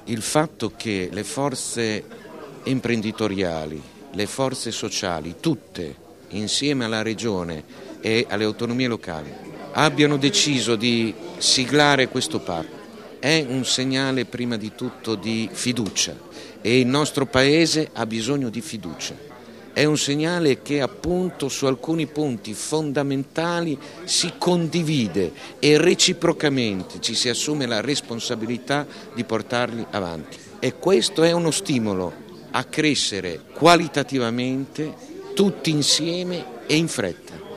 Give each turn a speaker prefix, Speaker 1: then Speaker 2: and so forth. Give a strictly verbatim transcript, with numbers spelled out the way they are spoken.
Speaker 1: il fatto che le forze imprenditoriali, le forze sociali, tutte insieme alla Regione e alle autonomie locali, abbiano deciso di siglare questo patto è un segnale prima di tutto di fiducia e il nostro Paese ha bisogno di fiducia. È un segnale che appunto su alcuni punti fondamentali si condivide e reciprocamente ci si assume la responsabilità di portarli avanti. E questo è uno stimolo a crescere qualitativamente tutti insieme e in fretta.